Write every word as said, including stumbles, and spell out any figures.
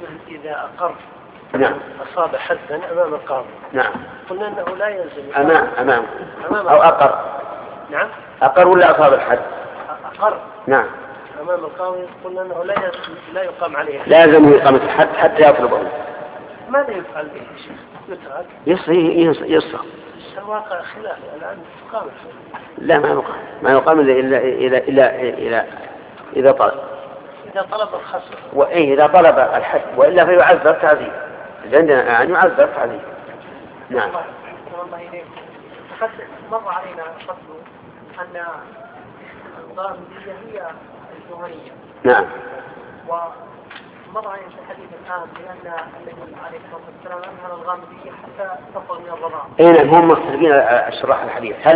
الرجل إذا أقر نعم أصاب حدا أمام القاضي. نعم. قلنا أنه لا يلزم. أمام أمام. أمام أو أقر. نعم. أقر ولا أصاب الحد؟ أقر. نعم. أمام القاضي قلنا أنه لا لا يقام عليه. لازم إقامة الحد حتى يطلبه. ماذا يفعل به يا شيخ؟ يترك. يصرخ يصرخ. الواقع خلاف الآن تقام. لا ما يقام ما يقام إلا إلى إلى إلى إذا طلب. إذا طلب الخصم. وإيه إذا طلب الحد وإلا فيعذر تعذيب. عندنا يعني يعذر تعذيب. نعم. الله إليك. مر علينا قبل أن الغامدية هي الجهنية. نعم. ومر علينا في الحديث الآن بأن النبي عليه الصلاة والسلام أنهى الغامدية حتى تفضل من الرضاعة. أين هم مختلفين الشراح الحديث؟